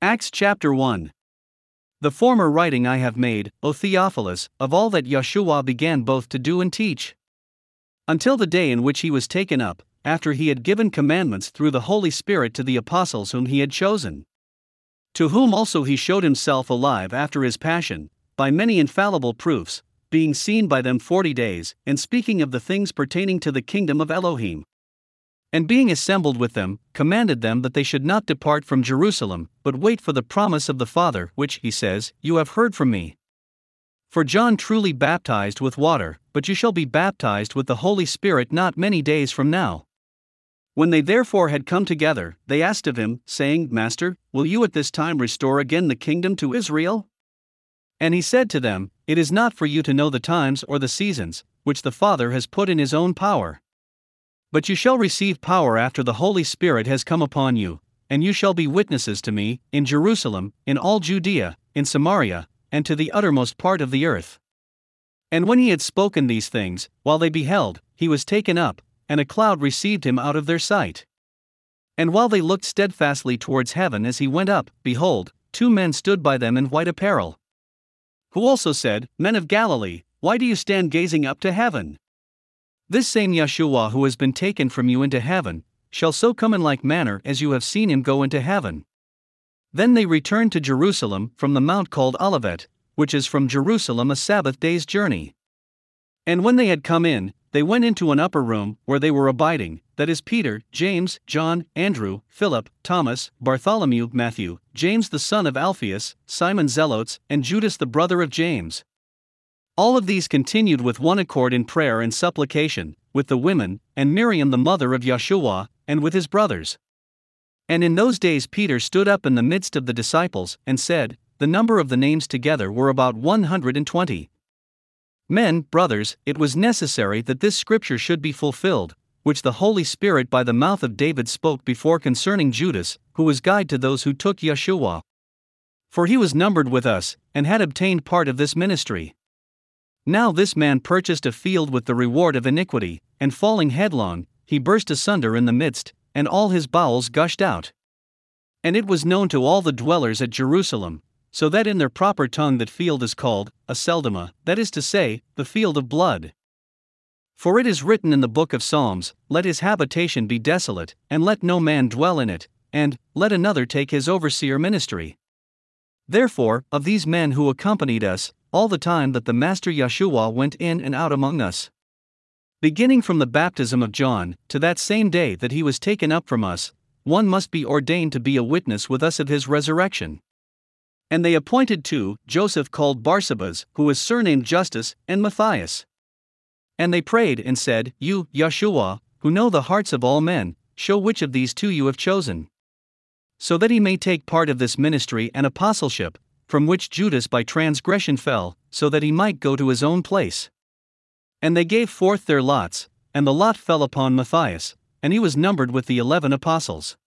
Acts chapter 1. The former writing I have made, O Theophilus, of all that Yeshua began both to do and teach, until the day in which he was taken up, after he had given commandments through the Holy Spirit to the apostles whom he had chosen. To whom also he showed himself alive after his passion, by many infallible proofs, being seen by them 40 days, and speaking of the things pertaining to the kingdom of Elohim. And being assembled with them, commanded them that they should not depart from Jerusalem, but wait for the promise of the Father, which, he says, you have heard from me. For John truly baptized with water, but you shall be baptized with the Holy Spirit not many days from now. When they therefore had come together, they asked of him, saying, Master, will you at this time restore again the kingdom to Israel? And he said to them, It is not for you to know the times or the seasons, which the Father has put in his own power. But you shall receive power after the Holy Spirit has come upon you, and you shall be witnesses to me, in Jerusalem, in all Judea, in Samaria, and to the uttermost part of the earth. And when he had spoken these things, while they beheld, he was taken up, and a cloud received him out of their sight. And while they looked steadfastly towards heaven as he went up, behold, 2 men stood by them in white apparel, who also said, Men of Galilee, why do you stand gazing up to heaven? This same Yeshua who has been taken from you into heaven, shall so come in like manner as you have seen him go into heaven. Then they returned to Jerusalem from the mount called Olivet, which is from Jerusalem a Sabbath day's journey. And when they had come in, they went into an upper room, where they were abiding, that is Peter, James, John, Andrew, Philip, Thomas, Bartholomew, Matthew, James the son of Alphaeus, Simon Zelotes, and Judas the brother of James. All of these continued with one accord in prayer and supplication, with the women, and Miriam the mother of Yeshua, and with his brothers. And in those days Peter stood up in the midst of the disciples, and said, The number of the names together were about 120. Men, brothers, it was necessary that this scripture should be fulfilled, which the Holy Spirit by the mouth of David spoke before concerning Judas, who was guide to those who took Yeshua. For he was numbered with us, and had obtained part of this ministry. Now this man purchased a field with the reward of iniquity, and falling headlong, he burst asunder in the midst, and all his bowels gushed out. And it was known to all the dwellers at Jerusalem, so that in their proper tongue that field is called, Aceldama, that is to say, the field of blood. For it is written in the book of Psalms, Let his habitation be desolate, and let no man dwell in it, and, let another take his overseer ministry. Therefore, of these men who accompanied us, all the time that the Master Yeshua went in and out among us, beginning from the baptism of John, to that same day that he was taken up from us, one must be ordained to be a witness with us of his resurrection. And they appointed 2, Joseph called Barsabas, who was surnamed Justus, and Matthias. And they prayed and said, You, Yeshua, who know the hearts of all men, show which of these 2 you have chosen, so that he may take part of this ministry and apostleship, from which Judas by transgression fell, so that he might go to his own place. And they gave forth their lots, and the lot fell upon Matthias, and he was numbered with the 11 apostles.